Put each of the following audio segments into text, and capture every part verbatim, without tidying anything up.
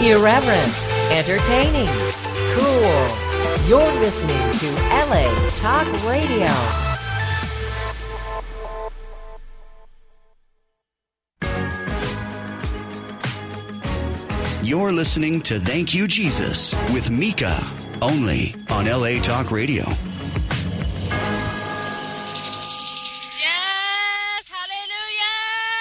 Irreverent, entertaining, cool. You're listening to L A Talk Radio. You're listening to Thank You, Jesus with Mika, only on L A Talk Radio. Yes, hallelujah,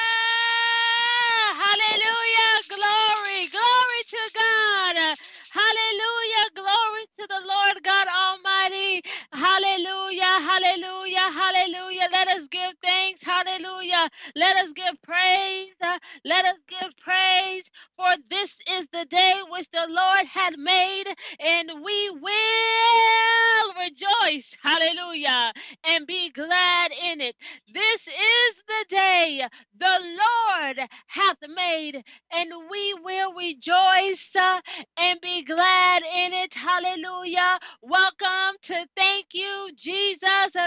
hallelujah, glory, glory to God, hallelujah, glory to the Lord God Almighty, hallelujah, hallelujah, hallelujah. Let us give thanks, hallelujah. Let us give praise, uh, let us give praise, for this is the day which the Lord had made, and we will rejoice, hallelujah, and be glad in it. This is the day the Lord hath made, and we will rejoice uh, and be glad in it, hallelujah. Welcome to Thank You, Jesus.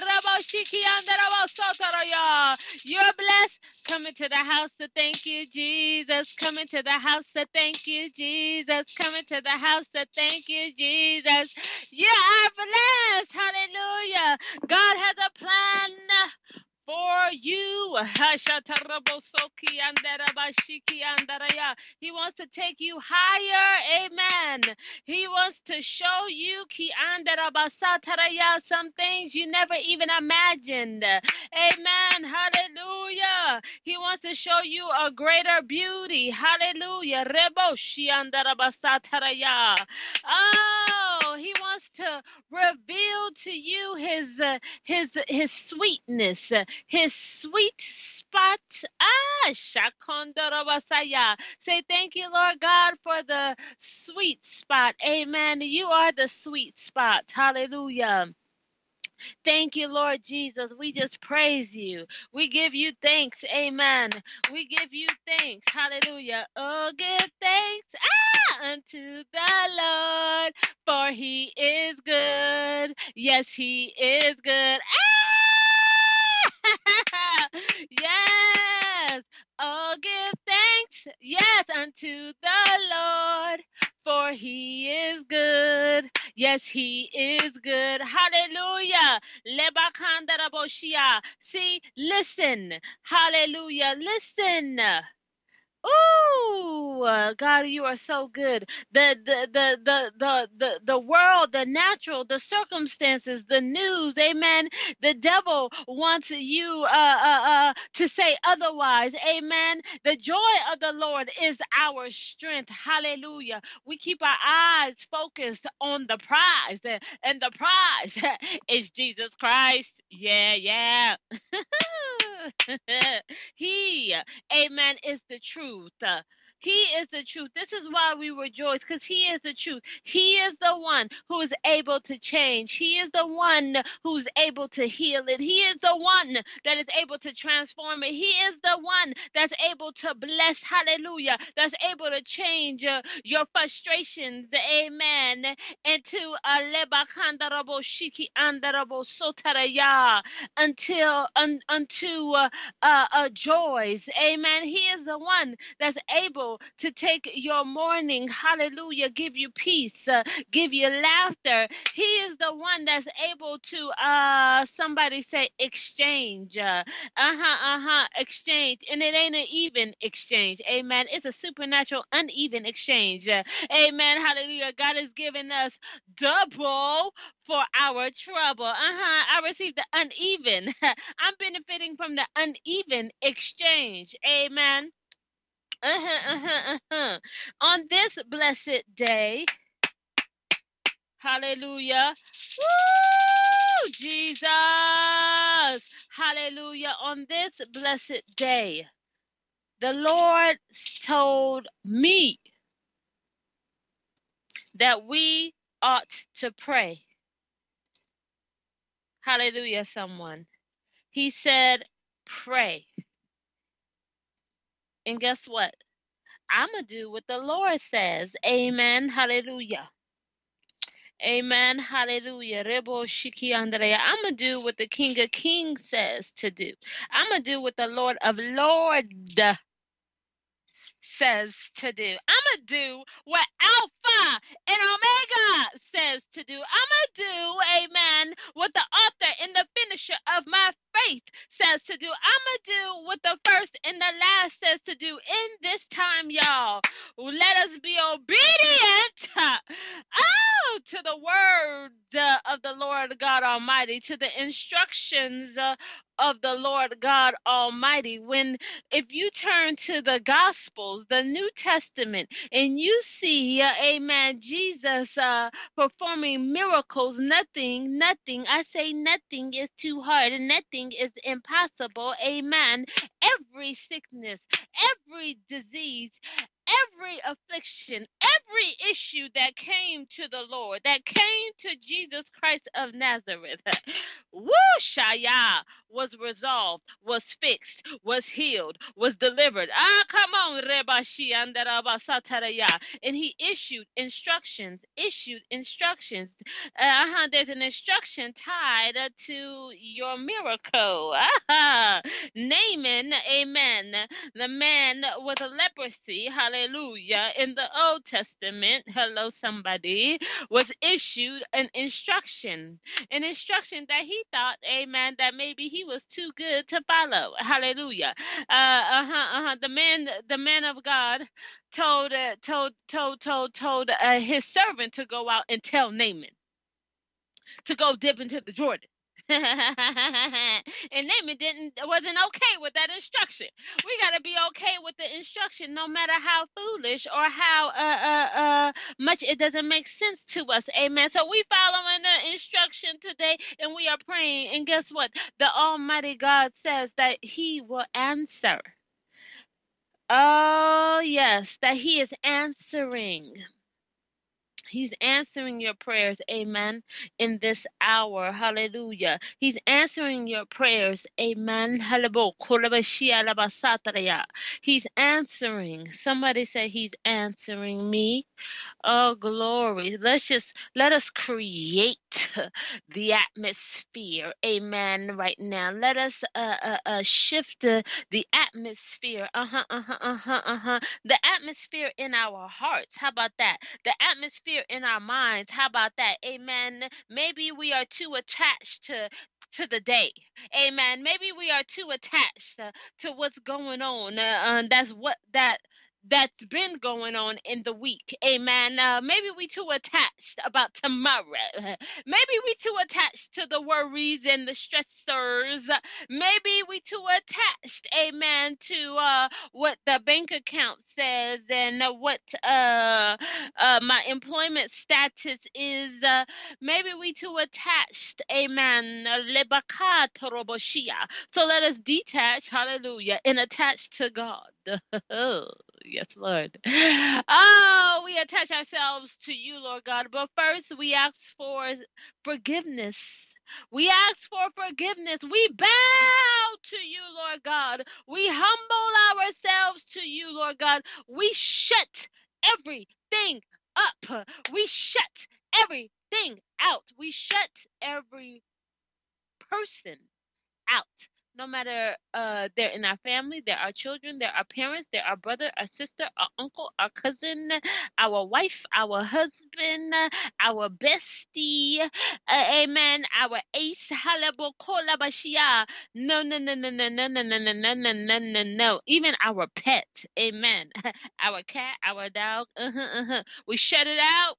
You're blessed. Coming to the house to thank you, Jesus. Coming to the house to thank you, Jesus. Coming to the house to thank you, Jesus. You are blessed. Hallelujah. God has a plan for you. He wants to take you higher. Amen. He wants to show you some things you never even imagined. Amen. Hallelujah. He wants to show you a greater beauty. Hallelujah. Oh, he wants to reveal to you his uh, his his sweetness, uh, his sweet spot. Ah, Shakondarabasaya. Say thank you, Lord God, for the sweet spot. Amen. You are the sweet spot. Hallelujah. Thank you, Lord Jesus. We just praise you. We give you thanks. Amen. We give you thanks. Hallelujah. Oh, give thanks ah, unto the Lord, for he is good. Yes, he is good. Ah! Yes. Oh, give thanks. Yes, unto the Lord, for he is good. Yes, he is good. Hallelujah. Lebakandaraboshia. See, listen. Hallelujah. Listen. Ooh, uh, God, you are so good. The, the the the the the the world, the natural, the circumstances, the news, amen. The devil wants you uh, uh, uh, to say otherwise, amen. The joy of the Lord is our strength, hallelujah. We keep our eyes focused on the prize, uh, and the prize is Jesus Christ. Yeah, yeah. He, amen, is the truth. Uh, He is the truth. This is why we rejoice, because he is the truth. He is the one who is able to change. He is the one who's able to heal it. He is the one that is able to transform it. He is the one that's able to bless, hallelujah, that's able to change uh, your frustrations, amen, into a lebakandarabo shiki andarabo sotaraya, until un, unto uh, uh, uh, joys, amen. He is the one that's able to take your mourning, hallelujah, give you peace, uh, give you laughter. He is the one that's able to, uh, somebody say, exchange, uh, uh-huh, uh-huh, exchange, and it ain't an even exchange, amen. It's a supernatural, uneven exchange, uh, amen, hallelujah. God has given us double for our trouble. Uh-huh, I received the uneven. I'm benefiting from the uneven exchange, amen. Uh-huh, uh-huh, uh-huh. On this blessed day, hallelujah. Woo! Jesus! Hallelujah. On this blessed day, the Lord told me that we ought to pray. Hallelujah, someone. He said, pray. And guess what? I'm going to do what the Lord says. Amen. Hallelujah. Amen. Hallelujah. Rebo shiki andrea. I'm going to do what the King of Kings says to do. I'm going to do what the Lord of Lords says to do. I'm going to do what Alpha and Omega says to do. I'm going to do, amen, what the author and the finisher of my faith says to do. I'm going to do what the first and the last says to do in this time, y'all. Let us be obedient oh, to the word uh, of the Lord God Almighty, to the instructions uh, of the Lord God Almighty. When, if you turn to the Gospels, the New Testament, and you see, uh, amen, Jesus uh, performing miracles, nothing, nothing, I say nothing is too hard, and nothing is impossible, amen. Every sickness, every disease, every affliction, every issue that came to the Lord, that came to Jesus Christ of Nazareth, woo, Shaya, was resolved, was fixed, was healed, was delivered. Ah, come on, Rebashi Andarabasataraya. And he issued instructions, issued instructions. Uh-huh, there's an instruction tied uh, to your miracle. Ah, Naaman, amen, the man with leprosy, hallelujah, in the Old Testament, hello somebody, was issued an instruction, an instruction that he thought, amen, that maybe he was too good to follow, hallelujah. Uh, uh-huh, uh-huh. The man, the man of God told, uh, told, told, told, told uh, his servant to go out and tell Naaman to go dip into the Jordan. And Naaman didn't wasn't okay with that instruction. We got to be okay with the instruction, no matter how foolish or how uh, uh, uh, much it doesn't make sense to us. Amen. So we following the instruction today, and we are praying. And guess what? The Almighty God says that He will answer. Oh yes, that He is answering. He's answering your prayers, amen, in this hour. Hallelujah. He's answering your prayers, amen. He's answering. Somebody say he's answering me. Oh, glory. Let's just, let us create the atmosphere, amen, right now. Let us uh, uh, uh, shift the, the atmosphere, uh-huh, uh-huh, uh-huh, uh-huh. The atmosphere in our hearts. How about that? The atmosphere in our minds. How about that? Amen. Maybe we are too attached to to the day. Amen. Maybe we are too attached uh, to what's going on. Uh, uh, that's what that that's been going on in the week. Amen. Uh, maybe we too attached about tomorrow. Maybe we too attached to the worries and the stressors. Maybe we too attached, amen, to uh, what the bank account says and uh, what uh, uh, my employment status is. Uh, maybe we too attached, amen. So let us detach, hallelujah, and attach to God. Yes, Lord. Oh, we attach ourselves to you, Lord God. But first, we ask for forgiveness. We ask for forgiveness. We bow to you, Lord God. We humble ourselves to you, Lord God. We shut everything up. We shut everything out. We shut every person out. No matter uh, they're in our family, they're our children, they're our parents, they're our brother, our sister, our uncle, our cousin, our wife, our husband, our bestie, uh, amen, our ace, halabokolabashia. No, no, no, no, no, no, no, no, no, no, no, no, no, no. Even our pet, amen. Our cat, our dog, uh-huh, uh-huh. We shut it out.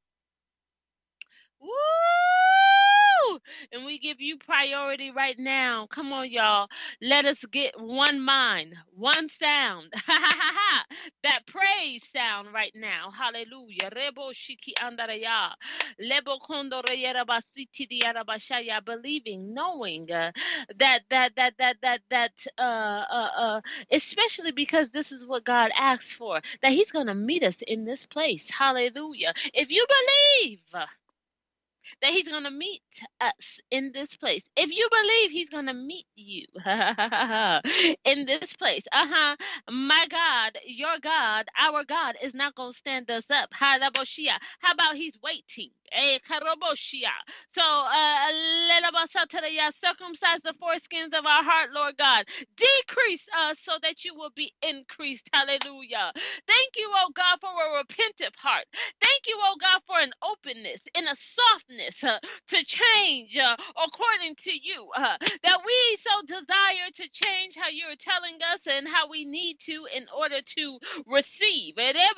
Woo! And we give you priority right now. Come on, y'all. Let us get one mind, one sound. That praise sound right now. Hallelujah. Rebo shiki andaraya. Lebo kondoreyera basiti diarabashaya. Believing, knowing uh, that that that that that that uh uh uh especially because this is what God asks for, that He's gonna meet us in this place. Hallelujah. If you believe, that he's going to meet us in this place. If you believe he's going to meet you in this place, uh-huh, my God, your God, our God is not going to stand us up. Halaboshia. How about he's waiting? Eh, karaboshia. So, uh, lelabasataya, circumcise the foreskins of our heart, Lord God. Decrease us so that you will be increased. Hallelujah. Thank you, oh God, for a repentant heart. Thank you, oh God, for an openness and a softness uh, to change uh, according to you. Uh, that we so desire to change how you're telling us and how we need to in order to receive.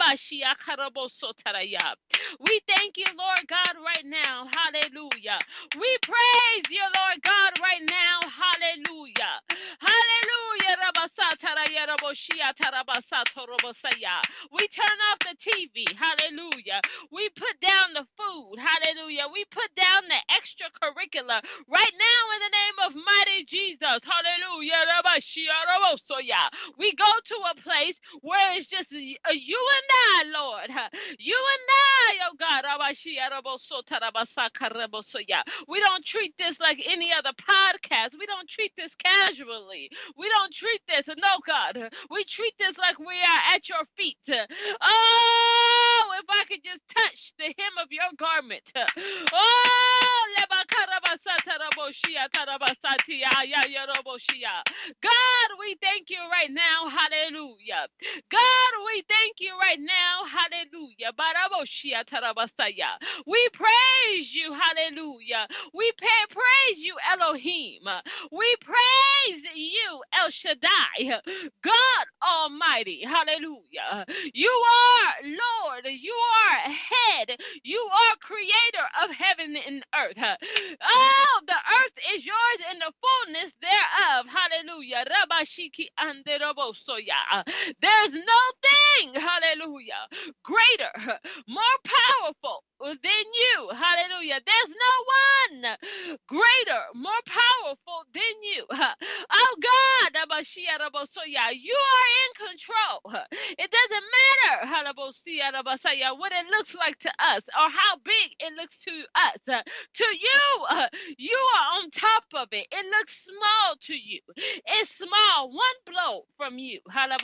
We thank you, Lord God, right now. Hallelujah. We praise you, Lord God, right now. Hallelujah. Hallelujah. We turn off the T V. Hallelujah. We put down the food. Hallelujah. We put down the extracurricular right now in the name of mighty Jesus. Hallelujah. We go to a place where it's just you and I, Lord. You and I, oh God. We don't treat this like any other podcast. We don't treat this casually. We don't treat this, no, God. We treat this like we are at your feet. Oh, if I could just touch the hem of your garment. Oh, God, we thank you right now. Hallelujah. God, we thank you right now. Hallelujah. We praise you. Hallelujah. We pay, praise you, Elohim. We praise you, El Shaddai, God Almighty. Hallelujah. You are Lord. You are head. You are creator of heaven and earth. Oh, the earth is yours and the fullness thereof. Hallelujah. Rabashiki anderobosoya. There's no thing, hallelujah, greater, more powerful than you. Hallelujah. There's no one greater, more powerful than you. Oh God, you are in control. It doesn't matter what it looks like to us or how big it looks to us. To you, you are on top of it. It looks small to you. It's small. One blow from you.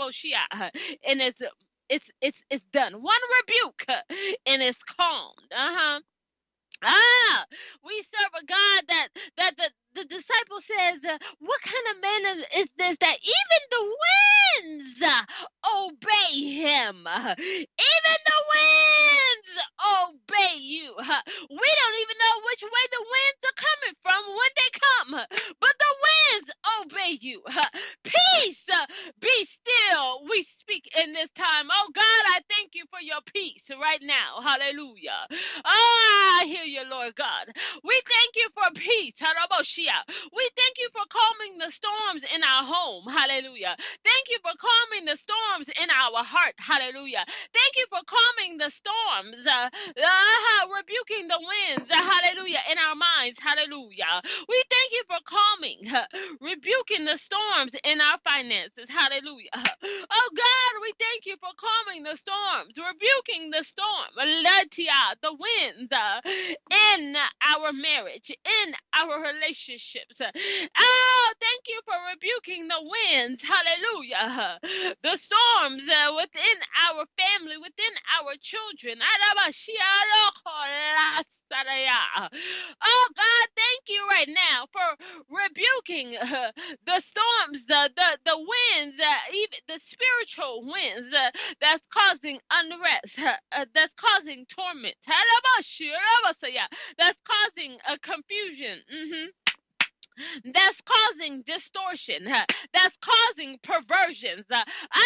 And it's it's it's it's done. One rebuke and it's calmed. Uh-huh. Ah, we serve a God that that the, the disciple says, uh, what kind of man is, is this that even the winds uh, obey him? Even the winds obey you. We don't even know which way the winds are coming from when they come, but the winds obey you. Peace, uh, be still. We speak in this time. Oh God, I thank you for your peace right now. Hallelujah. Ah, I hear you, Lord God. We thank you for peace. We thank you for calming the storms in our home. Hallelujah. Thank you for calming the storms in our heart. Hallelujah. Thank you for calming the storms, uh, uh, rebuking the winds. Uh, hallelujah. In our minds. Hallelujah. We thank you for calming, uh, rebuking the storms in our finances. Hallelujah. Oh God, we thank you for calming the storms, rebuking the storm, the winds uh, in our marriage, in our relationships. Oh, thank you for rebuking the winds. Hallelujah. The storms uh, within our family, within our children. Oh God, thank you right now for rebuking uh, the storms, the the, the winds, uh, even the spiritual winds uh, that's causing unrest, uh, uh, that's causing torment, that's causing uh, confusion. Mm-hmm. That's causing distortion. uh, That's causing perversions. uh,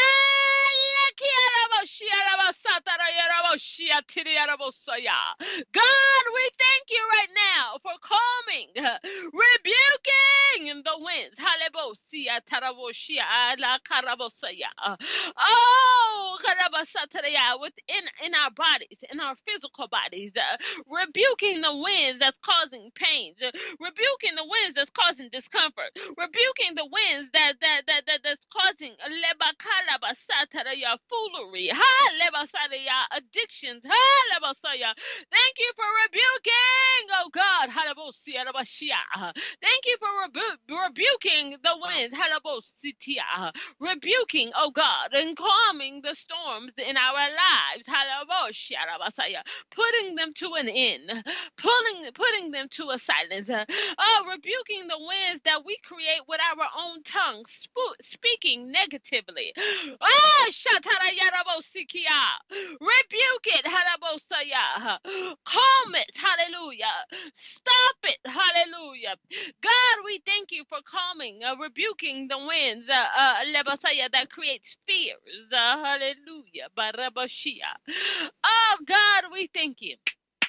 God, we thank you right now for calming, uh, rebuking the winds. Halebosia taraboshia ala karabosaya. Oh, karabasataya, within in our bodies, in our physical bodies, uh, rebuking the winds that's causing pains, uh, rebuking the winds that's causing discomfort, rebuking the winds that that that, that that's causing lebakalabasataya foolery, ha lebasaya addictions, ha lebasaya. Thank you for rebuking, oh God. Halabosia rabashia. Thank you for rebu- rebuking the winds. Halabositia. Rebuking, oh God, and calming the storms in our lives. Halabosia rabasaya. Putting them to an end. Pulling, putting them to a silence. Oh, rebuking the winds that we create with our own tongues, sp- speaking negatively. Oh, shatarayarabosikia. Rebuke it, halabosaya. Calm it, hallelujah. Stop it, hallelujah. God, we thank you for calming, uh, rebuking the winds, uh, uh, lebosaya, that creates fears. Uh, hallelujah. Barabashia. Oh, God, we thank you.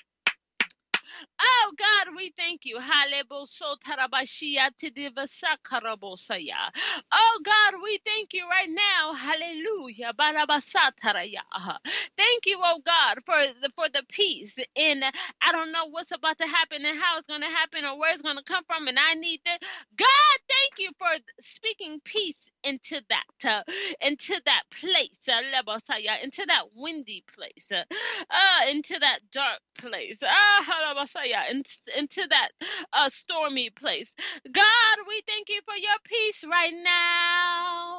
Oh God, we thank you. Haleboso tarabashia tidivasa karabosaya. Oh God, we thank you right now. Hallelujah. Barabasa taraya. Thank you, oh God, for the for the peace in I don't know what's about to happen and how it's gonna happen or where it's gonna come from, and I need that. God, thank you for speaking peace into that, uh, into that place, uh, lebosaya, into that windy place. Uh, uh, into that dark place, ah, halabasaya, in, into that uh, stormy place. God, we thank you for your peace right now.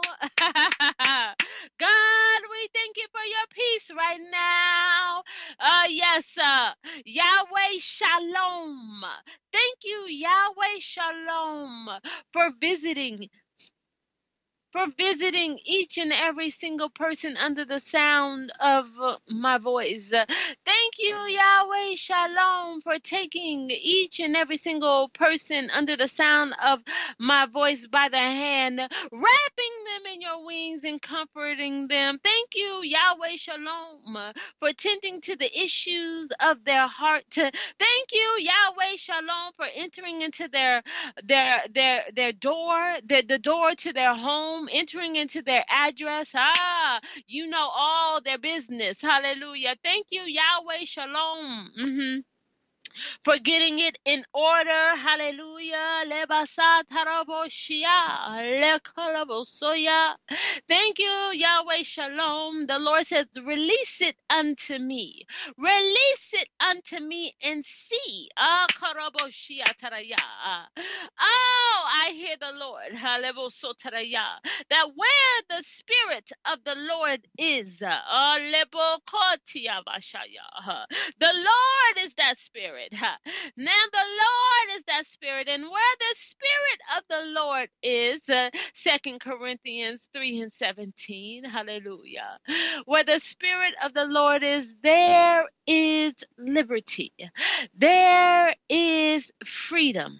God, we thank you for your peace right now. Uh, yes, uh, Yahweh Shalom. Thank you, Yahweh Shalom, for visiting for visiting each and every single person under the sound of uh, my voice. Uh, Thank you, Yahweh Shalom, for taking each and every single person under the sound of my voice by the hand, wrapping them in your wings and comforting them. Thank you, Yahweh Shalom, uh, for tending to the issues of their heart. Thank you, Yahweh Shalom, for entering into their their their their door, the, the door to their home, entering into their address. Ah, you know all their business. Hallelujah. Thank you, Yahweh Shalom. Mhm, for getting it in order. Hallelujah. Lebasa taraboshia, lekalabosoya. Thank you, Yahweh Shalom. The Lord says, release it unto me. Release it unto me and see. Ah, karaboshia taraya. Oh, I hear the Lord. Halebosotaraya. That where the Spirit of the Lord is, ah, lebokotiabashaya. The Lord is that Spirit. Ha. Now the Lord is that Spirit, and where the Spirit of the Lord is, uh, Second Corinthians three and seventeen, hallelujah. Where the Spirit of the Lord is, there is liberty. There is freedom.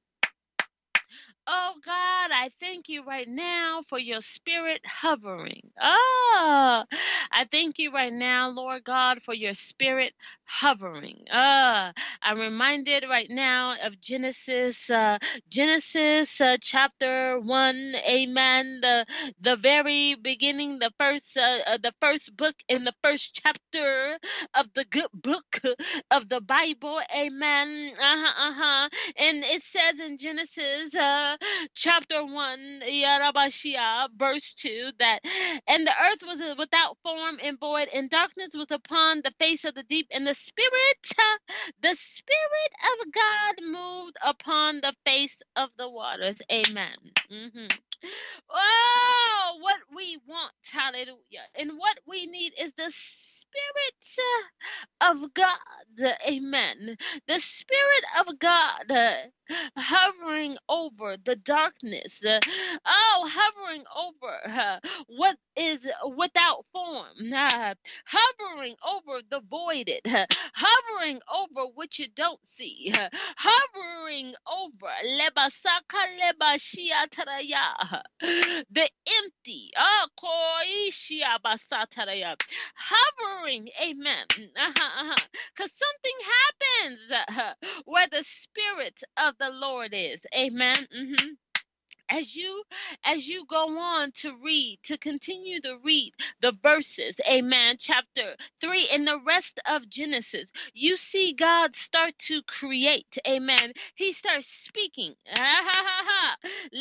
Oh God, I thank you right now for your spirit hovering. Ah, I thank you right now, Lord God, for your spirit hovering. Ah, I'm reminded right now of Genesis, uh, Genesis uh, chapter one. Amen. The the very beginning, the first, uh, uh, the first book in the first chapter of the good book of the Bible. Amen. Uh huh. Uh huh. And it says in Genesis uh, chapter one, Yarabashia, verse two, that and the earth was without form and void, and darkness was upon the face of the deep, and the Spirit, uh, the Spirit of God moved upon the face of the waters. Amen. hmm Oh, what we want, hallelujah. And what we need is the Spirit uh, of God. Amen. The Spirit of God uh, hovering over the darkness. Uh, oh, hovering over uh, what is without form. Uh, hovering over the voided. Uh, hovering over what you don't see. Uh, hovering over lebasaka lebashia taraya, the empty. Ah, koishia basataraya. Hovering, amen. Uh-huh, uh-huh. Because something happens uh, where the Spirit of the Lord is. Amen. hmm as you as you go on to read, to continue to read the verses, amen, chapter three and the rest of Genesis, you see God start to create. Amen. He starts speaking. Ah, ha, ha, ha. Let there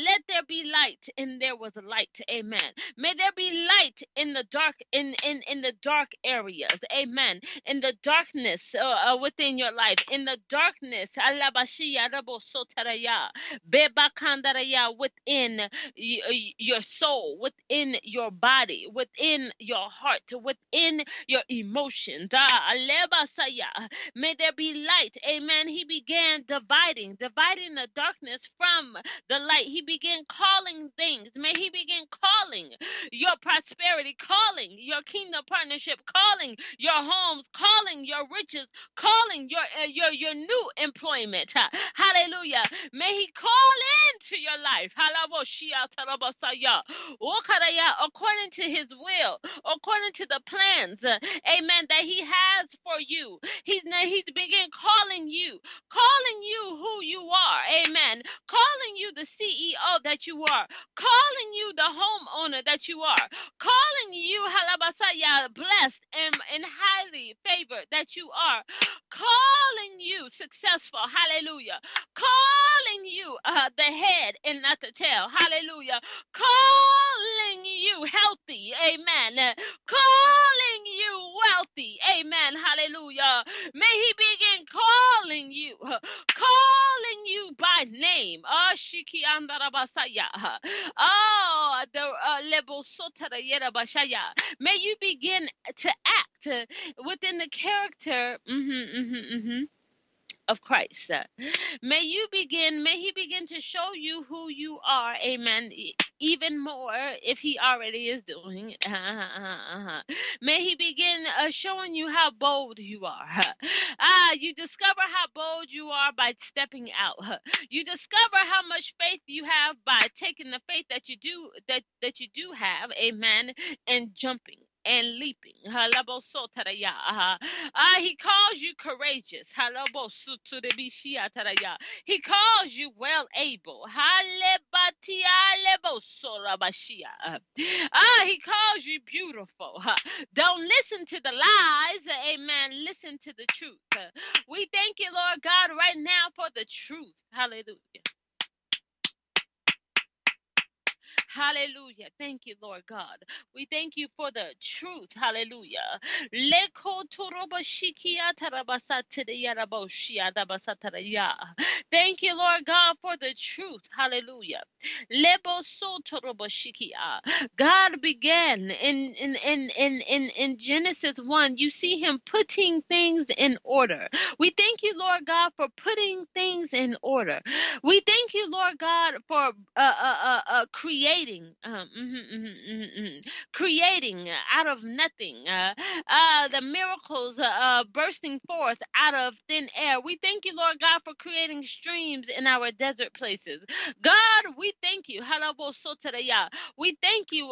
there be light, and there was light. Amen. May there be light in the dark, in in in the dark areas. Amen. In the darkness uh, uh, within your life, in the darkness, alabashia rabo sotaraya, bebakandaraya, within y- y- your soul, within your body, within your heart, within your emotions. Ah, alebasaya. May there be light. Amen. He began dividing, dividing the darkness from the light. He began calling things. May he begin calling your prosperity, calling your kingdom partnership, calling your homes, calling your riches, calling your uh, your your new employment. Ha- Hallelujah. May he call into your life. Halaboshia tarabasaya. Okaraya, according to his will, according to the plans, uh, amen, that he has for you. He's he's begin calling you, calling you who you are. Amen. Calling you the C E O that you are, calling you the homeowner that you are, calling you halabasaya, blessed and, and highly favored that you are, calling you successful. Hallelujah. Calling you uh, the head and not the tail. Hallelujah. Calling you healthy. Amen. Uh, Calling you wealthy. Amen. Hallelujah. May he begin calling you, uh, calling you by name. Ah, Shiki Andarabasaya. Oh, the uh, Lebo Sotara Yerabashaya. May you begin to act uh, within the character. mhm, mhm, mhm, of Christ. Uh, May you begin, may he begin to show you who you are, amen, e- even more if he already is doing it. Uh-huh. May he begin uh, showing you how bold you are. Ah, you discover how bold you are by stepping out. You discover how much faith you have by taking the faith that you do that that you do have, amen, and jumping and leaping. Halabosotaraya. Ah, Ah, he calls you courageous. Halabosuturebishiataraya. He calls you well able. Halebatialebosorabashia. Ah, he calls you beautiful. Ha. Don't listen to the lies. Amen. Listen to the truth. We thank you, Lord God, right now for the truth. Hallelujah. Hallelujah. Thank you, Lord God. We thank you for the truth. Hallelujah. Leko torobashikia tarabasatidiyaraboshia dabasataraya. Thank you, Lord God, for the truth. Hallelujah. Leboso torobashikia. God began in, in, in, in, in, in Genesis one. You see him putting things in order. We thank you, Lord God, for putting things in order. We thank you, Lord God, for uh, uh, uh, uh, creating, um, mhm, mhm, mhm, mhm, creating out of nothing, uh, uh, the miracles uh, uh, bursting forth out of thin air. We thank you, Lord God, for creating streams in our desert places. God, we thank you. Halabosotaraya. We thank you.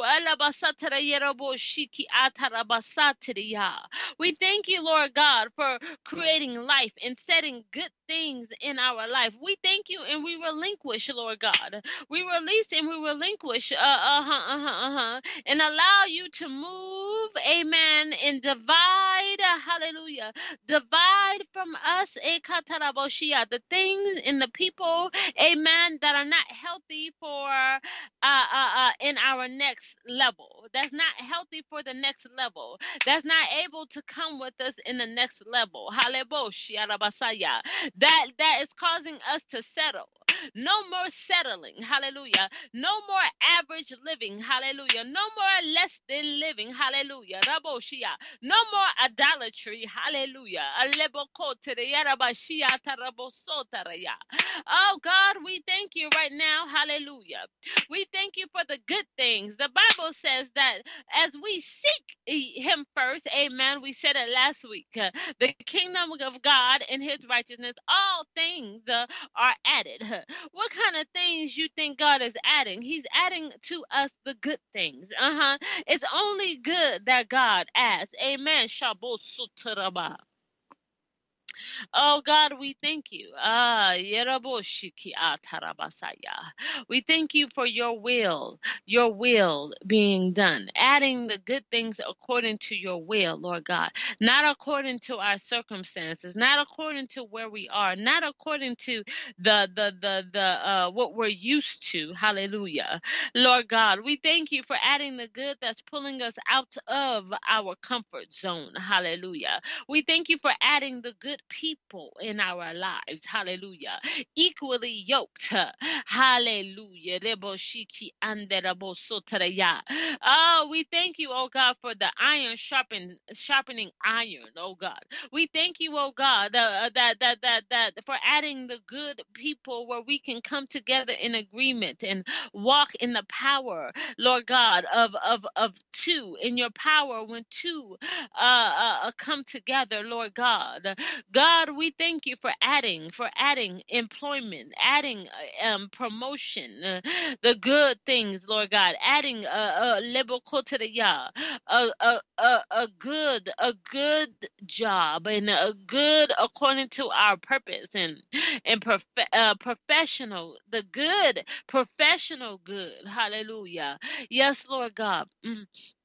Alabasatarayeroboshikiatarabasataraya. We thank you, Lord God, for creating life and setting good things in our life. We thank you and we relinquish, Lord God. We release and we relinquish, uh, uh-huh, uh-huh, uh-huh, and allow you to move, amen, and divide, uh, hallelujah, divide from us, eh, kataraboshia, the things and the people, amen, that are not healthy for, uh, uh, uh, in our next level. That's not healthy for the next level. That's not able to come with us in the next level. Haleboshia rabasaya. That that is causing us to settle. No more settling. Hallelujah. No more average living. Hallelujah. No more less than living. Hallelujah. Raboshia. No more idolatry. Hallelujah. Alebokotereyarabashia tarabosotaraya. Oh God, we thank you right now. Hallelujah. We thank you for the good things. The Bible says that as we seek him first, amen. We said it last week. uh, The kingdom of God and his righteousness, all things uh, are added. What kind of things you think God is adding? He's adding to us the good things. Uh-huh. It's only good that God adds. Amen. Shabosutaraba. Oh God, we thank you. Ah, Yeraboshiki atarabasaya. We thank you for your will, your will being done, adding the good things according to your will, Lord God, not according to our circumstances, not according to where we are, not according to the the the the uh what we're used to. Hallelujah. Lord God, we thank you for adding the good that's pulling us out of our comfort zone. Hallelujah. We thank you for adding the good people in our lives. Hallelujah. Equally yoked. Hallelujah. Reboshiki anderebosotaraya. Oh, we thank you, oh God, for the iron sharpen, sharpening iron, oh God. We thank you, oh God, uh, that, that, that, that for adding the good people where we can come together in agreement and walk in the power, Lord God, of, of, of two, in your power when two uh, uh, uh, come together, Lord God. God, we thank you for adding, for adding employment, adding uh, um, promotion, uh, the good things, Lord God, adding uh, uh, lebokotereya, a, a, a, a good, a good job and a good according to our purpose and and prof- uh, professional, the good, professional good. Hallelujah. Yes, Lord God. Mm.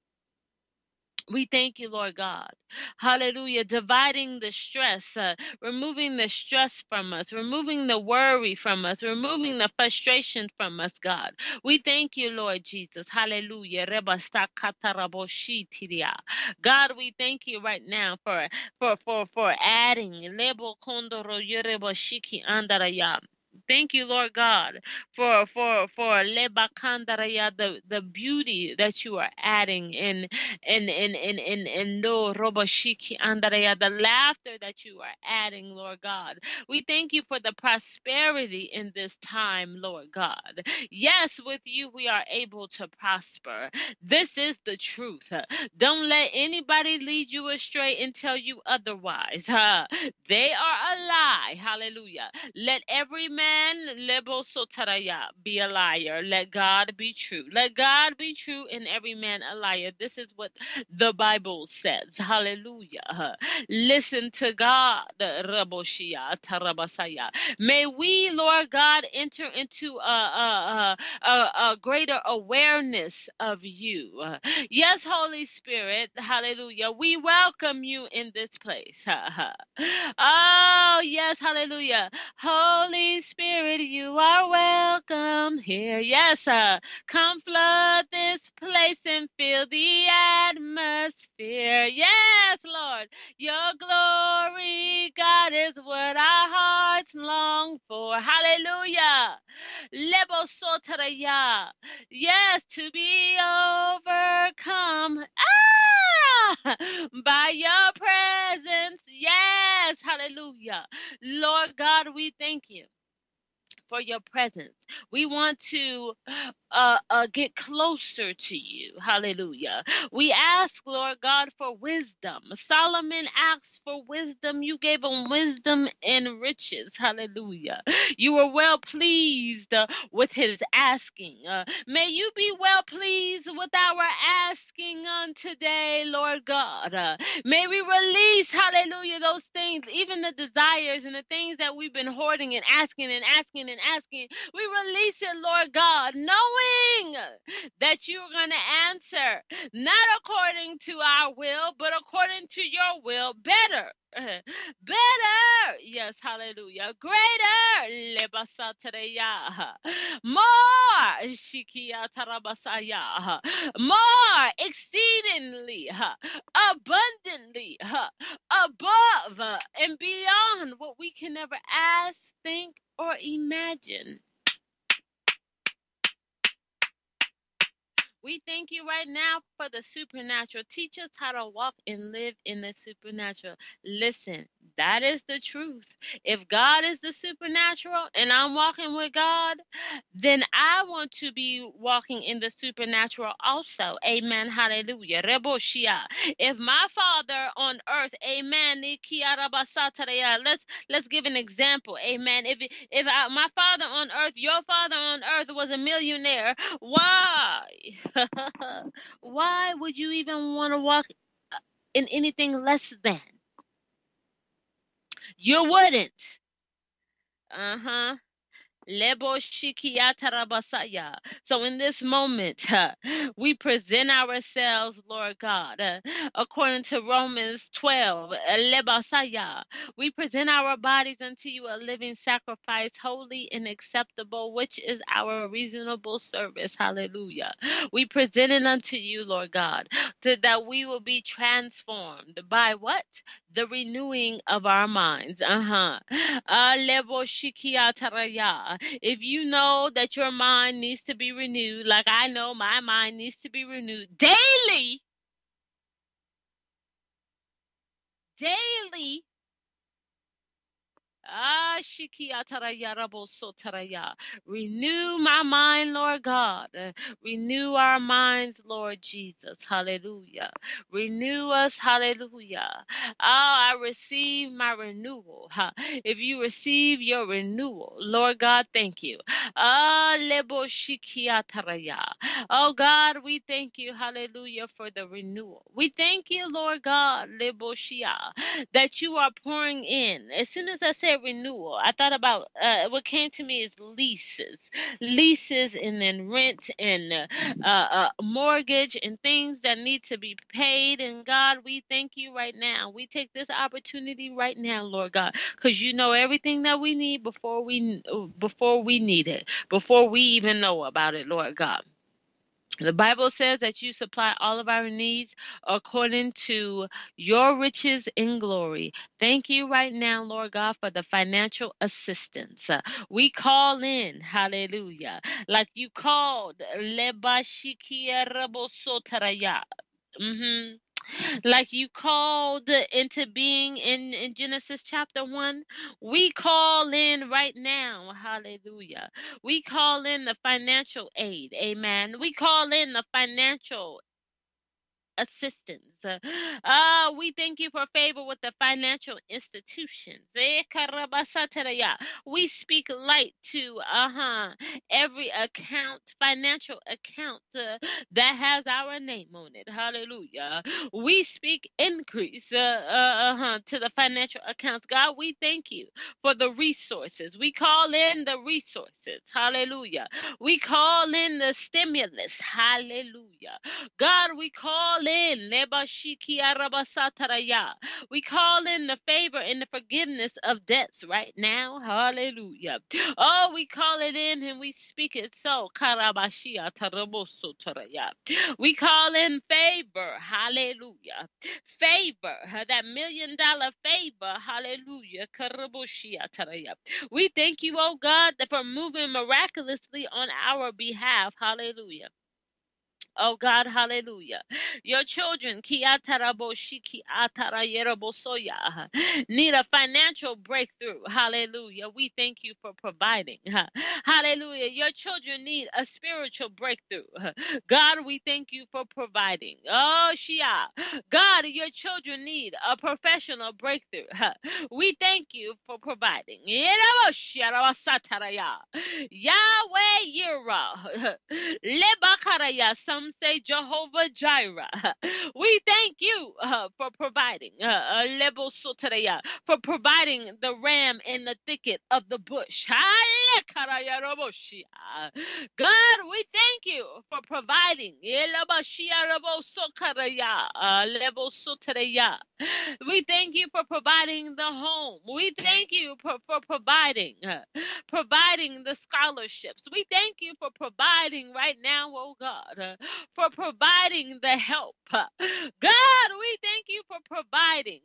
We thank you, Lord God. Hallelujah. Dividing the stress, uh, removing the stress from us, removing the worry from us, removing the frustration from us, God. We thank you, Lord Jesus. Hallelujah. Rebastakataraboshitiria. God, we thank you right now for for for for adding. Lebo kondoro yoreboshiki andaraya. Thank you, Lord God, for for for lebakandaraya, the the beauty that you are adding in and and and and and no roboshiki andarea, the laughter that you are adding, Lord God. We thank you for the prosperity in this time, Lord God. Yes, with you we are able to prosper. This is the truth. Don't let anybody lead you astray and tell you otherwise. Huh? They are a lie. Hallelujah. Let every man lebo sotaraya be a liar. Let God be true. Let God be true and every man a liar. This is what the Bible says. Hallelujah. Listen to God. Raboshia tarabasaya. May we, Lord God, enter into a, a, a, a, a greater awareness of you. Yes, Holy Spirit. Hallelujah. We welcome you in this place. Oh, yes. Hallelujah. Holy Spirit, you are welcome here. Yes, uh, come flood this place and fill the atmosphere. Yes, Lord, your glory, God, is what our hearts long for. Hallelujah. Lebo sotaraya. Yes, to be overcome. Ah, by your presence. Yes, hallelujah. Lord God, we thank you for your presence. We want to uh, uh, get closer to you. Hallelujah. We ask, Lord God, for wisdom. Solomon asked for wisdom. You gave him wisdom and riches. Hallelujah. You were well pleased uh, with his asking. Uh, may you be well pleased with our asking on today, Lord God. Uh, may we release, hallelujah, those things, even the desires and the things that we've been hoarding and asking and asking and asking. We release it, Lord God, knowing that you're going to answer, not according to our will, but according to your will, better. Better, yes, hallelujah, greater, lebasatareya, more, shikia tarabasaya, more, exceedingly, abundantly, above and beyond what we can ever ask, think, or imagine. We thank you right now for the supernatural. Teach us how to walk and live in the supernatural. Listen, that is the truth. If God is the supernatural and I'm walking with God, then I want to be walking in the supernatural also. Amen. Hallelujah. Reboshia. If my Father on earth, amen. Let's let's give an example. Amen. If if I, my Father on earth, your Father on earth was a millionaire, why? Why would you even want to walk in anything less than? You wouldn't. Uh-huh. Lebo shikiatarabasaya. So in this moment, uh, we present ourselves, Lord God, uh, according to Romans twelve, uh, lebasaya. We present our bodies unto you a living sacrifice, holy and acceptable, which is our reasonable service. Hallelujah. We present it unto you, Lord God, so that we will be transformed by what? The renewing of our minds. Uh-huh. Uh, lebo shikiataraya. If you know that your mind needs to be renewed, like I know my mind needs to be renewed daily, daily. Ah, shikiataraya rabosotaraya. Renew my mind, Lord God. Uh, Renew our minds, Lord Jesus. Hallelujah. Renew us. Hallelujah. Ah, I receive my renewal. Ha. If you receive your renewal, Lord God, thank you. Ah, lebo shikiataraya. Oh God, we thank you. Hallelujah for the renewal. We thank you, Lord God, lebo shia, that you are pouring in. As soon as I said renewal, I thought about uh, what came to me is leases, leases, and then rent and uh, uh, uh, mortgage and things that need to be paid. And God, we thank you right now. We take this opportunity right now, Lord God, because you know everything that we need before we before we need it, before we even know about it, Lord God. The Bible says that you supply all of our needs according to your riches in glory. Thank you right now, Lord God, for the financial assistance. Uh, We call in, hallelujah, like you called. Lebashikiarabosotaraya. Mhm. Like you called into being in, in Genesis chapter one, we call in right now. Hallelujah. We call in the financial aid. Amen. We call in the financial assistance. Uh, ah, we thank you for favor with the financial institutions. Eh, karabasataraya. We speak light to uh-huh every account, financial account uh, that has our name on it. Hallelujah. We speak increase uh, uh, uh-huh to the financial accounts. God, we thank you for the resources. We call in the resources. Hallelujah. We call in the stimulus. Hallelujah. God, we call in Nebashikiarabasataraya. We call in the favor and the forgiveness of debts right now. Hallelujah. Oh, we call it in and we speak it so. Karabashia tarabosotaraya. We call in favor. Hallelujah. Favor. That million dollar favor. Hallelujah. Karaboshia taraya. We thank you, oh God, that for moving miraculously on our behalf. Hallelujah. Oh God, hallelujah. Your children kiataraboshiki atarayerabosoya, need a financial breakthrough. Hallelujah. We thank you for providing. Hallelujah. Your children need a spiritual breakthrough. God, we thank you for providing. Oh, Shia. God, your children need a professional breakthrough. We thank you for providing. Yeraboshiarabasataraya. Yahweh Yireh. Lebakaraya. Some say Jehovah Jireh. We thank you uh, for providing. Uh, uh, Lebosotaraya, for providing the ram in the thicket of the bush. Halekarayaraboshia. God, we thank you for providing. Elabashiarabosokaraya, uh, Lebosotaraya. We thank you for providing the home. We thank you for, for providing, uh, providing the scholarships. We thank you for providing right now, oh God, uh, for providing the help. Uh, God, we thank you for providing.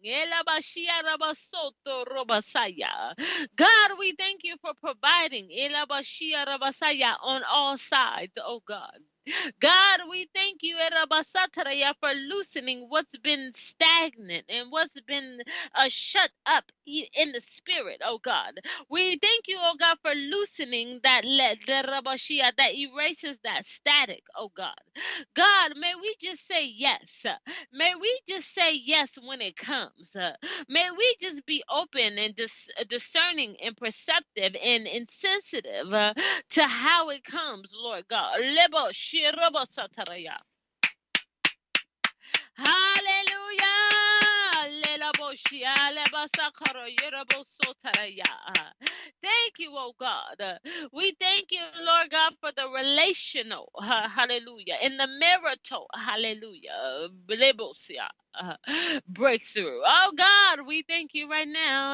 Elabashiarabasotoromasaya. God, we thank you for providing. Elabashiarabasaya on all sides, oh God. God, we thank you Erabasataraya, for loosening what's been stagnant and what's been uh, shut up e- in the spirit, oh God. We thank you, oh God, for loosening that le- the Rabashia that erases that static, oh God. God, may we just say yes. May we just say yes when it comes. Uh, May we just be open and dis- discerning and perceptive and insensitive uh, to how it comes, Lord God. Lebo shirobo sataraya. Hallelujah. Thank you, oh God. Uh, We thank you, Lord God, for the relational, uh, hallelujah, and the marital, hallelujah, blebosia, uh, breakthrough. Oh God, we thank you right now.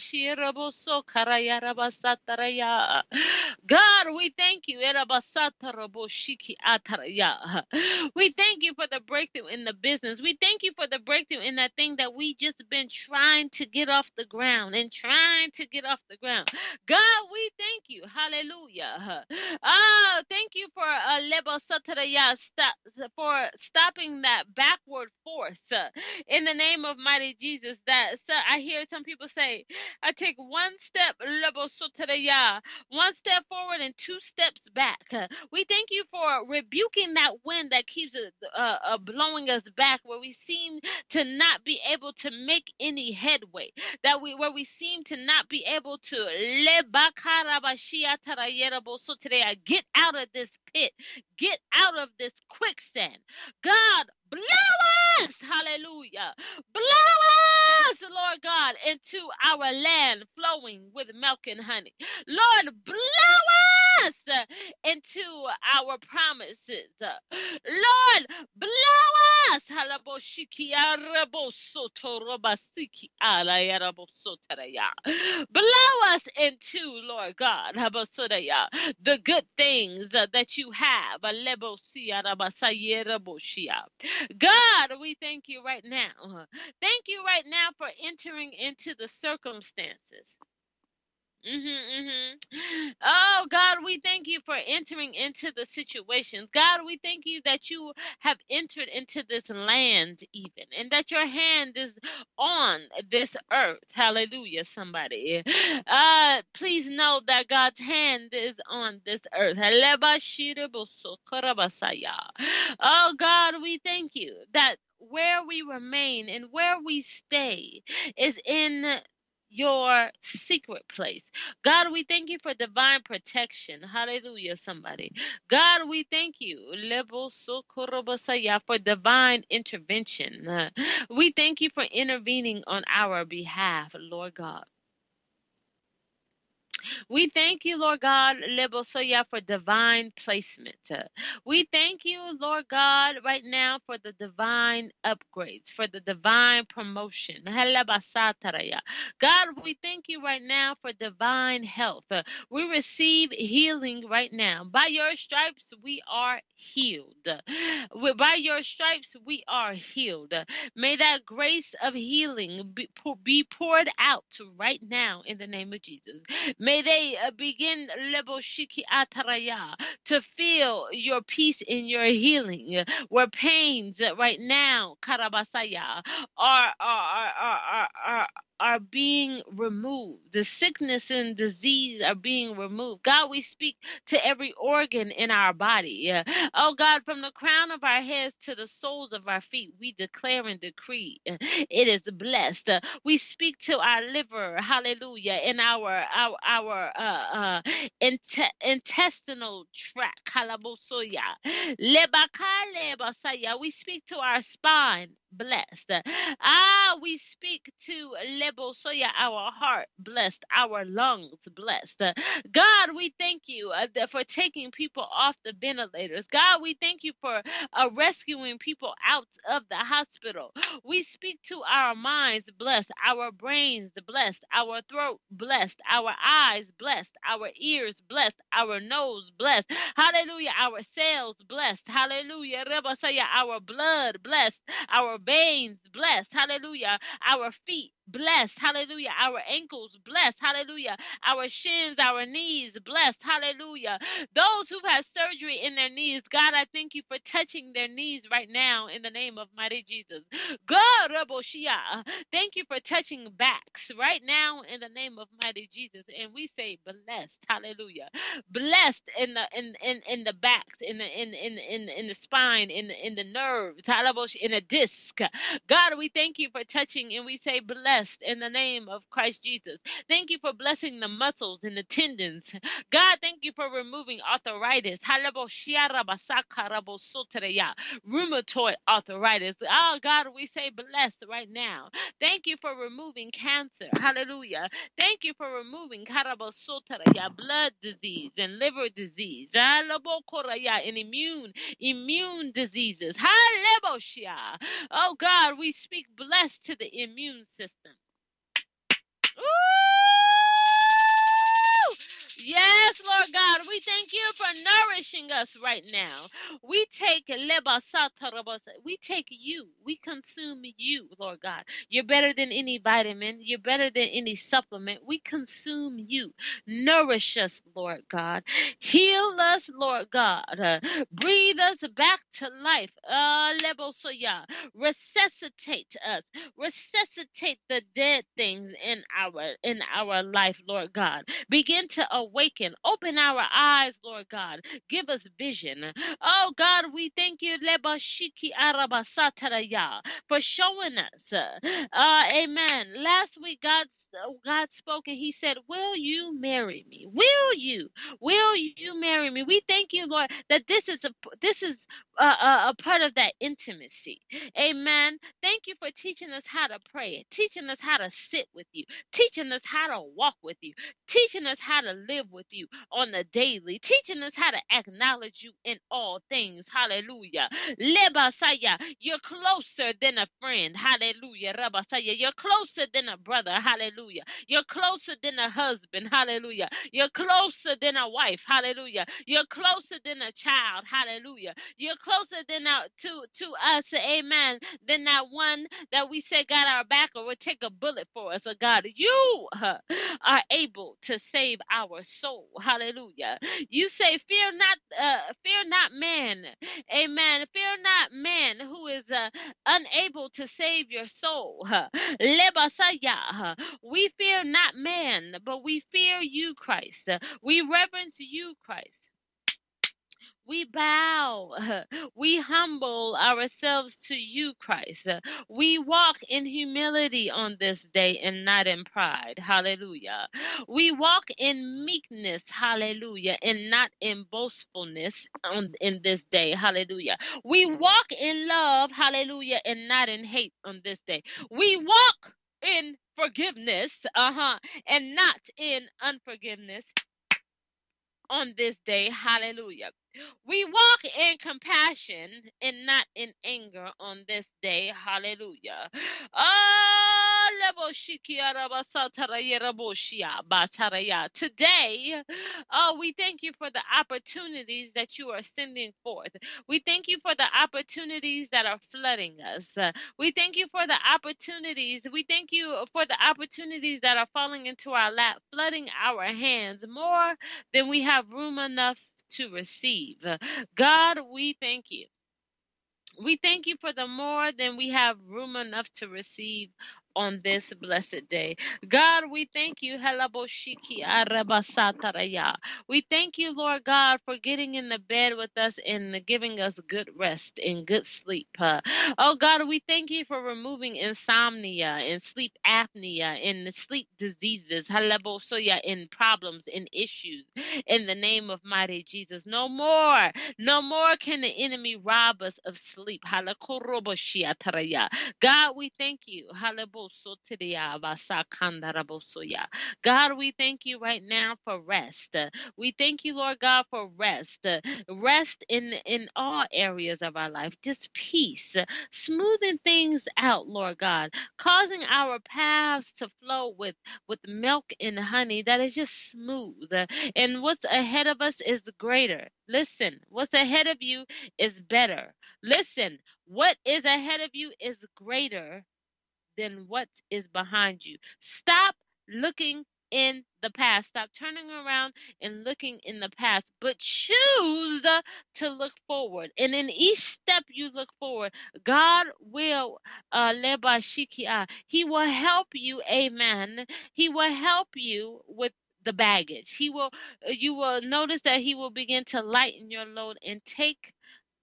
Lebashirabosokarayarabasataraya. God, we thank you. Erabasataraboshiki-ataraya. We thank you for the breakthrough in the business. We thank you for the breakthrough in that thing that we just been trying to get off the ground and trying to get off the ground. God, we thank you. Hallelujah. Oh, thank you for uh, Lebo Sataraya, stop, for stopping that backward force uh, in the name of mighty Jesus. That so I hear some people say, I take one step, Lebo Sataraya, one step forward and two steps back. Uh, We thank you for rebuking that wind that keeps uh, uh, uh, blowing us back, where we seem to not be able to make any headway, that we where we seem to not be able to Lebakarabashiatarayerabosoterea, get out of this pit, get out of this quicksand. God, blow us, hallelujah, blow us, Lord God, into our land flowing with milk and honey. Lord, blow us uh, into our promises. Uh, Lord, blow us. Halaboshikiarabosotorobasikiarayarabosotaraya. Blow us into, Lord God, habasodaraya, the good things uh, that you have. Alebosiarabasayeraboshia. God, we thank you right now. Thank you right now for entering into the circumstances. Mm-hmm, mm-hmm. Oh, God, we thank you for entering into the situations. God, we thank you that you have entered into this land even, and that your hand is on this earth. Hallelujah, somebody. Uh, please know that God's hand is on this earth. Halabashirabosokorabasaya. Oh, God, we thank you that where we remain and where we stay is in your secret place. God, we thank you for divine protection. Hallelujah, somebody. God, we thank you Lebo sokorobasaya, for divine intervention. Uh, We thank you for intervening on our behalf, Lord God. We thank you, Lord God, Lebosoya, for divine placement. Uh, We thank you, Lord God, right now for the divine upgrades, for the divine promotion. Helebasataraya. God, we thank you right now for divine health. Uh, We receive healing right now. By your stripes, we are healed. We- By your stripes, we are healed. May that grace of healing be, pour- be poured out right now in the name of Jesus. May they uh, begin Leboshiki Ataraya, to feel your peace in your healing, uh, where pains uh, right now, Karabasaya, are are are are are, are are being removed. The sickness and disease are being removed. God, we speak to every organ in our body. Uh, Oh God, from the crown of our heads to the soles of our feet, we declare and decree uh, it is blessed. Uh, We speak to our liver, hallelujah, in our our our uh, uh, inte- intestinal tract, halabosoya. Lebakale basaya. We speak to our spine, blessed. Ah, we speak to lebosoya, our heart, blessed, our lungs, blessed. God, we thank you uh, th- for taking people off the ventilators. God, we thank you for uh, rescuing people out of the hospital. We speak to our minds, blessed, our brains, blessed, our throat, blessed, our eyes, blessed, our ears, blessed, our nose, blessed. Hallelujah. Our cells, blessed. Hallelujah. Rebasaya, our blood, blessed, our veins, blessed. Hallelujah. Our feet, blessed. Hallelujah. Our ankles, blessed. Hallelujah. Our shins, our knees, blessed. Hallelujah. Those who've had surgery in their knees, God, I thank you for touching their knees right now in the name of mighty Jesus. God, Raboshia, thank you for touching backs right now in the name of mighty Jesus. And we say blessed. Hallelujah. Blessed in the in in, in the backs, in the in in in, in the spine, in the in the nerves, Halabosh, in the disc. God, we thank you for touching, and we say blessed. blessed in the name of Christ Jesus. Thank you for blessing the muscles and the tendons. God, thank you for removing arthritis. Rheumatoid arthritis. Oh, God, we say blessed right now. Thank you for removing cancer. Hallelujah. Thank you for removing blood disease and liver disease. And immune, immune diseases. Oh, God, we speak blessed to the immune system. Ooh! Yes, Lord God, we thank you for nourishing us right now. We take we take you. We consume you, Lord God. You're better than any vitamin. You're better than any supplement. We consume you. Nourish us, Lord God. Heal us, Lord God. Uh, breathe us back to life. Uh, Resuscitate us. Resuscitate the dead things in our in our life, Lord God. Begin to awaken. Open our eyes, Lord God. Give us vision. Oh God, we thank you Lebashiki Arabasataya, for showing us. Uh, amen. Last week, God God spoke and he said, will you marry me? Will you? Will you marry me? We thank you, Lord, that this is a this is a, a, a part of that intimacy. Amen. Thank you for teaching us how to pray, teaching us how to sit with you, teaching us how to walk with you, teaching us how to live with you on the daily, teaching us how to acknowledge you in all things. Hallelujah. Lebasaya, you're closer than a friend. Hallelujah. Rabasaya, you're closer than a brother. Hallelujah. You're closer than a husband. Hallelujah. You're closer than a wife. Hallelujah. You're closer than a child. Hallelujah. You're closer than a, to to us. Amen. Than that one that we said got our back or would take a bullet for us. Oh God, you uh, are able to save our soul. Hallelujah. You say, fear not, uh, fear not man. Amen. Fear not man who is uh, unable to save your soul. Lebasaya. We fear not man, but we fear you, Christ. We reverence you, Christ. We bow, we humble ourselves to you, Christ. We walk in humility on this day and not in pride. Hallelujah. We walk in meekness, hallelujah, and not in boastfulness on in this day. Hallelujah. We walk in love, hallelujah, and not in hate on this day. We walk in forgiveness, uh-huh, and not in unforgiveness on this day. Hallelujah. We walk in compassion and not in anger on this day. Hallelujah. Ah, today, oh, we thank you for the opportunities that you are sending forth. We thank you for the opportunities that are flooding us. Uh, we thank you for the opportunities. We thank you for the opportunities that are falling into our lap, flooding our hands more than we have room enough to receive. God, we thank you. We thank you for the more than we have room enough to receive on this blessed day. God, we thank you. Helaboshiki arabasataraya. We thank you, Lord God, for getting in the bed with us and giving us good rest and good sleep. Uh, oh God, we thank you for removing insomnia and sleep apnea and sleep diseases. Halabosoya, and problems and issues in the name of mighty Jesus. No more. No more can the enemy rob us of sleep. Halakoroboshiataraya. God, we thank you. Halabosotiria vasakandarabosoya. God, we thank you right now for rest. Uh, We thank you, Lord God, for rest. Uh, Rest in, in all areas of our life. Just peace. Uh, Smoothing things out, Lord God. Causing our paths to flow with, with milk and honey that is just smooth. Uh, And what's ahead of us is greater. Listen, what's ahead of you is better. Listen, what is ahead of you is greater than what is behind you. Stop looking in the past. Stop turning around and looking in the past, but choose to look forward. And in each step you look forward, God will uh leba shikia. He will help you, amen. He will help you with the baggage. He will you will notice that he will begin to lighten your load and take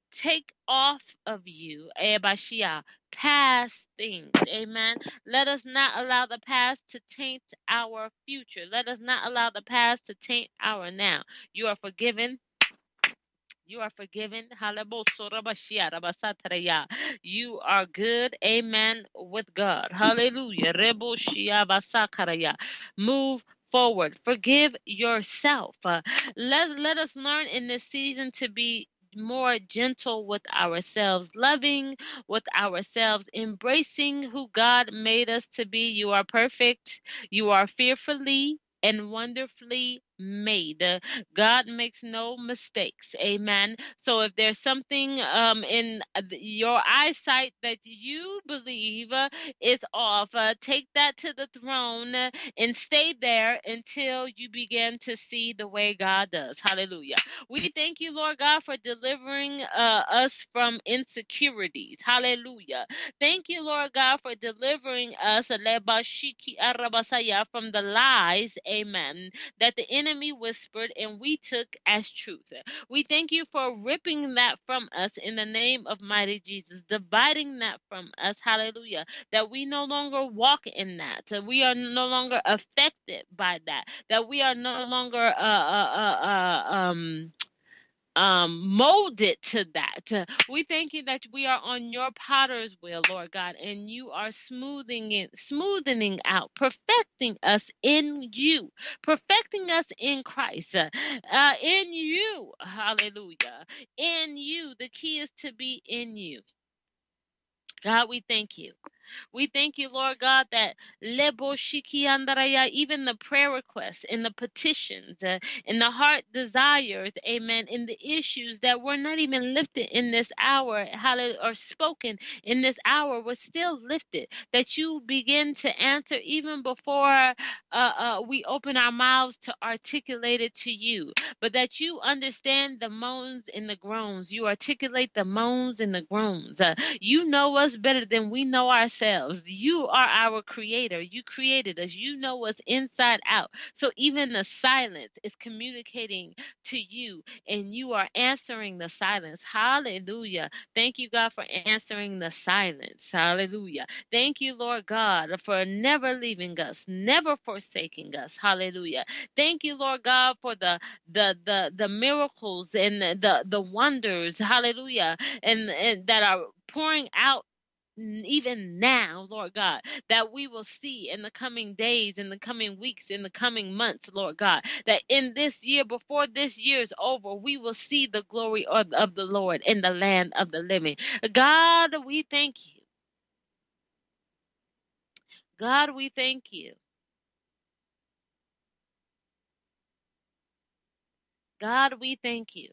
take off of you, Ebashia, past things. Amen. Let us not allow the past to taint our future. Let us not allow the past to taint our now. You are forgiven. You are forgiven. Halabosorabashia, rabasataraya. You are good. Amen. With God. Hallelujah. Reboshia basakaraya. Move forward. Forgive yourself. Uh, let, let us learn in this season to be more gentle with ourselves, loving with ourselves, embracing who God made us to be. You are perfect. You are fearfully and wonderfully made. Uh, God makes no mistakes. Amen. So if there's something um, in uh, th- your eyesight that you believe uh, is off, uh, take that to the throne uh, and stay there until you begin to see the way God does. Hallelujah. We thank you, Lord God, for delivering uh, us from insecurities. Hallelujah. Thank you, Lord God, for delivering us Lebashiki arabasaya, from the lies. Amen, that the enemy whispered and we took as truth. We thank you for ripping that from us in the name of mighty Jesus, dividing that from us. Hallelujah. That we no longer walk in that. that We are no longer affected by that. That we are no longer uh, uh, uh, uh, um um molded to that. Uh, We thank you that we are on your potter's wheel, Lord God, and you are smoothing it, smoothing out, perfecting us in you, perfecting us in Christ, uh, uh, in you. Hallelujah. In you. The key is to be in you. God, we thank you. We thank you, Lord God, that lebo shiki andaraya, even the prayer requests and the petitions uh, and the heart desires, amen, and the issues that were not even lifted in this hour, hallelujah, or spoken in this hour was still lifted, that you begin to answer even before uh, uh, we open our mouths to articulate it to you, but that you understand the moans and the groans. You articulate the moans and the groans. Uh, you know us better than we know ourselves. You are our creator. You created us. You know us inside out. So even the silence is communicating to you, and you are answering the silence. Hallelujah. Thank you, God, for answering the silence. Hallelujah. Thank you, Lord God, for never leaving us, never forsaking us. Hallelujah. Thank you, Lord God, for the the the the miracles and the the, the wonders. Hallelujah. And, and that are pouring out even now, Lord God, that we will see in the coming days, in the coming weeks, in the coming months, Lord God, that in this year, before this year is over, we will see the glory of, of the Lord in the land of the living. God, we thank you. God, we thank you. God, we thank you.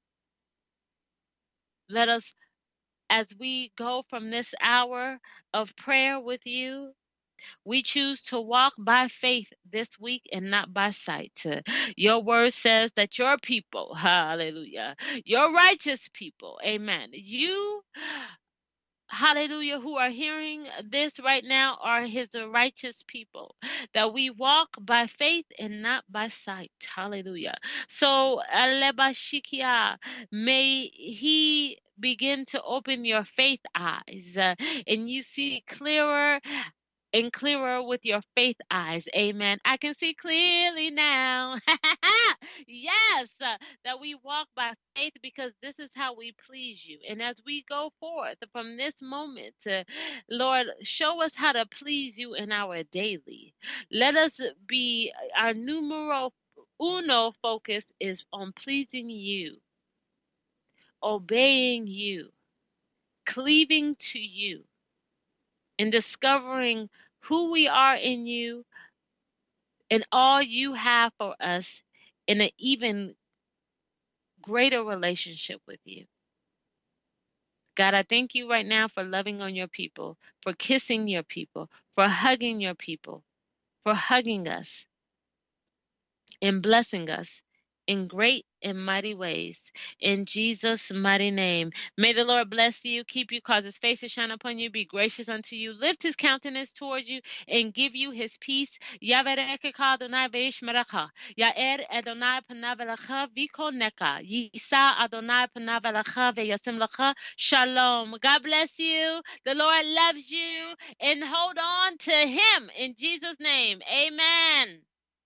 Let us, as we go from this hour of prayer with you, we choose to walk by faith this week and not by sight. Your word says that your people, hallelujah, your righteous people, amen. You, hallelujah, who are hearing this right now are his righteous people, that we walk by faith and not by sight. Hallelujah. So, alebashikia, may he begin to open your faith eyes uh, and you see clearer and clearer with your faith eyes. Amen. I can see clearly now. Yes, uh, that we walk by faith because this is how we please you. And as we go forth from this moment, uh, Lord, show us how to please you in our daily. Let us be, our numero uno focus is on pleasing you, obeying you, cleaving to you, and discovering who we are in you and all you have for us in an even greater relationship with you. God, I thank you right now for loving on your people, for kissing your people, for hugging your people, for hugging us and blessing us in great and mighty ways. In Jesus' mighty name. May the Lord bless you, keep you, cause his face to shine upon you, be gracious unto you, lift his countenance toward you, and give you his peace. Yavereka Adonai ve'ishmerecha. Ya'er Adonai panav elecha v'koneka. Yisa Adonai panav elecha ve'yasim lecha. Shalom. God bless you. The Lord loves you. And hold on to him in Jesus' name. Amen.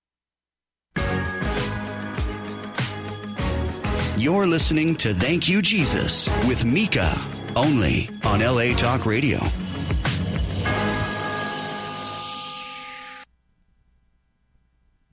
You're listening to Thank You, Jesus with Mika, only on L A Talk Radio.